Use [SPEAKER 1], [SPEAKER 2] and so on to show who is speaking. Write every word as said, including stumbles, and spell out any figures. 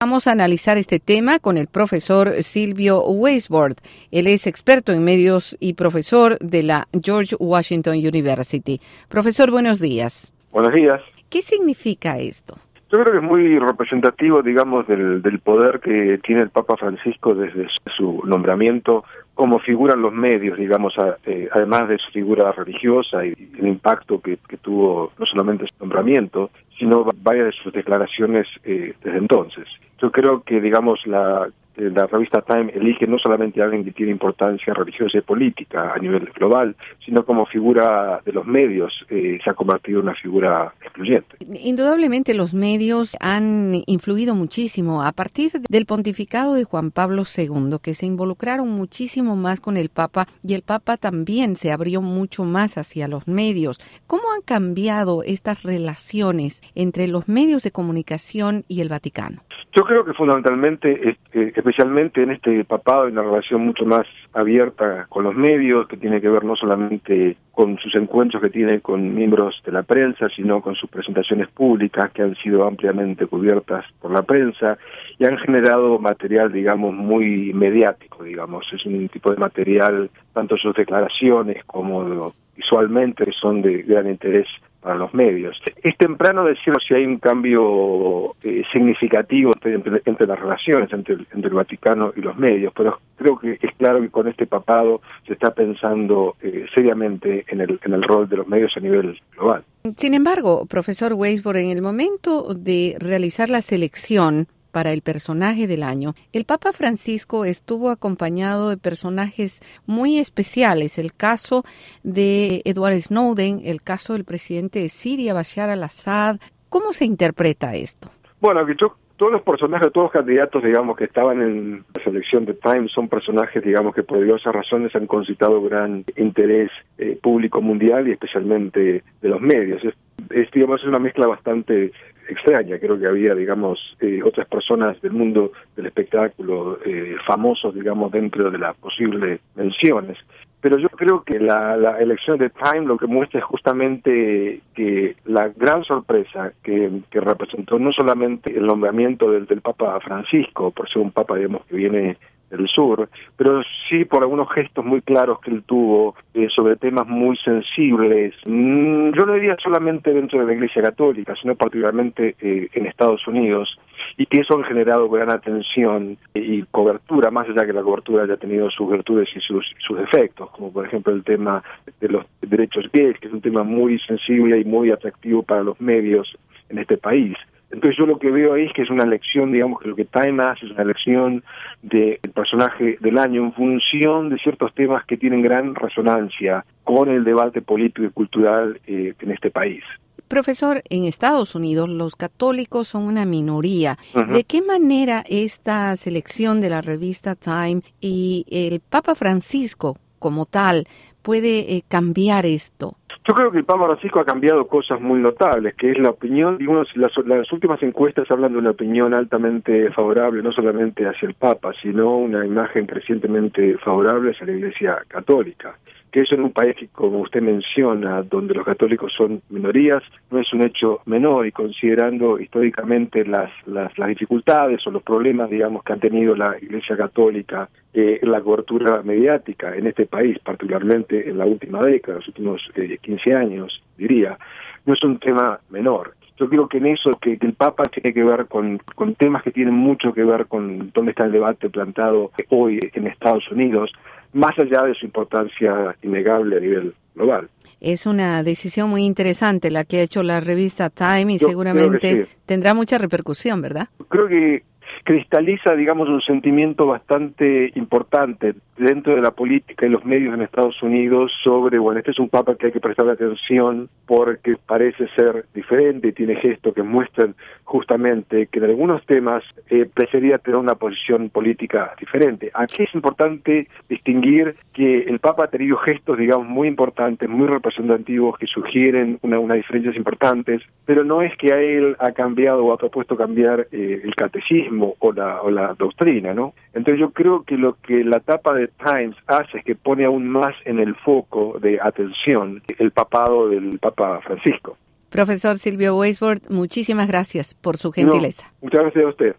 [SPEAKER 1] Vamos a analizar este tema con el profesor Silvio Weisbord. Él es experto en medios y profesor de la George Washington University. Profesor, buenos días.
[SPEAKER 2] Buenos días.
[SPEAKER 1] ¿Qué significa esto?
[SPEAKER 2] Yo creo que es muy representativo, digamos, del, del poder que tiene el Papa Francisco desde su nombramiento, cómo figuran los medios, digamos, a, eh, además de su figura religiosa y el impacto que, que tuvo no solamente su nombramiento, sino varias de sus declaraciones eh, desde entonces. Yo creo que, digamos, la... la revista Time elige no solamente a alguien que tiene importancia religiosa y política a nivel global, sino como figura de los medios, eh, se ha convertido en una figura excluyente.
[SPEAKER 1] Indudablemente los medios han influido muchísimo a partir del pontificado de Juan Pablo segundo, que se involucraron muchísimo más con el Papa, y el Papa también se abrió mucho más hacia los medios. ¿Cómo han cambiado estas relaciones entre los medios de comunicación y el Vaticano?
[SPEAKER 2] Yo creo que fundamentalmente, eh, especialmente en este papado, hay una relación mucho más abierta con los medios, que tiene que ver no solamente con sus encuentros que tiene con miembros de la prensa, sino con sus presentaciones públicas, que han sido ampliamente cubiertas por la prensa, y han generado material, digamos, muy mediático, digamos. Es un tipo de material, tanto sus declaraciones como visualmente, que son de gran interés para los medios. Es temprano decir si hay un cambio eh, significativo entre, entre, entre las relaciones entre el, entre el Vaticano y los medios, pero creo que es claro que con este papado se está pensando eh, seriamente en el, en el rol de los medios a nivel global.
[SPEAKER 1] Sin embargo, profesor Weisbord, en el momento de realizar la selección para el personaje del año, el Papa Francisco estuvo acompañado de personajes muy especiales. El caso de Edward Snowden, el caso del presidente de Siria, Bashar al-Assad. ¿Cómo se interpreta esto?
[SPEAKER 2] Bueno, que yo, todos los personajes, todos los candidatos, digamos, que estaban en la selección de Time son personajes, digamos, que por diversas razones han concitado gran interés eh, público mundial y especialmente de los medios. Es, es, digamos, es una mezcla bastante extraña. Creo que había, digamos, eh, otras personas del mundo del espectáculo eh, famosos, digamos, dentro de las posibles menciones. Pero yo creo que la, la elección de Time lo que muestra es justamente que la gran sorpresa que, que representó no solamente el nombramiento del, del Papa Francisco, por ser un Papa, digamos, que viene del sur, pero sí por algunos gestos muy claros que él tuvo eh, sobre temas muy sensibles. Mm, yo no diría solamente dentro de la Iglesia Católica, sino particularmente eh, en Estados Unidos, y que eso ha generado gran atención y cobertura, más allá que la cobertura haya tenido sus virtudes y sus, sus defectos, como por ejemplo el tema de los derechos gays, que es un tema muy sensible y muy atractivo para los medios en este país. Entonces yo lo que veo ahí es que es una elección, digamos, que lo que Time hace es una elección del personaje del año en función de ciertos temas que tienen gran resonancia con el debate político y cultural eh, en este país.
[SPEAKER 1] Profesor, en Estados Unidos los católicos son una minoría. Uh-huh. ¿De qué manera esta selección de la revista Time y el Papa Francisco como tal puede eh, cambiar esto?
[SPEAKER 2] Yo creo que el Papa Francisco ha cambiado cosas muy notables, que es la opinión, digamos, las, las últimas encuestas hablan de una opinión altamente favorable, no solamente hacia el Papa, sino una imagen crecientemente favorable hacia la Iglesia Católica. Que eso en un país que, como usted menciona, donde los católicos son minorías, no es un hecho menor, y considerando históricamente las, las, las dificultades o los problemas, digamos, que han tenido la Iglesia Católica eh, en la cobertura mediática en este país, particularmente en la última década, los últimos eh, quince años, diría, no es un tema menor. Yo creo que en eso, que, que el Papa tiene que ver con, con temas que tienen mucho que ver con dónde está el debate plantado hoy en Estados Unidos, más allá de su importancia innegable a nivel global.
[SPEAKER 1] Es una decisión muy interesante la que ha hecho la revista Time y Yo seguramente sí. tendrá mucha repercusión, ¿verdad?
[SPEAKER 2] Creo que cristaliza, digamos, un sentimiento bastante importante dentro de la política y los medios en Estados Unidos sobre, bueno, este es un papa que hay que prestarle atención porque parece ser diferente y tiene gestos que muestran justamente que en algunos temas eh, preferiría tener una posición política diferente. Aquí es importante distinguir que el papa ha tenido gestos, digamos, muy importantes, muy representativos, que sugieren una, unas diferencias importantes, pero no es que a él ha cambiado o ha propuesto cambiar eh, el catecismo o la, o la doctrina, ¿no? Entonces yo creo que lo que la tapa de Times hace es que pone aún más en el foco de atención el papado del Papa Francisco.
[SPEAKER 1] Profesor Silvio Weisbord, muchísimas gracias por su gentileza.
[SPEAKER 2] No, muchas gracias a usted.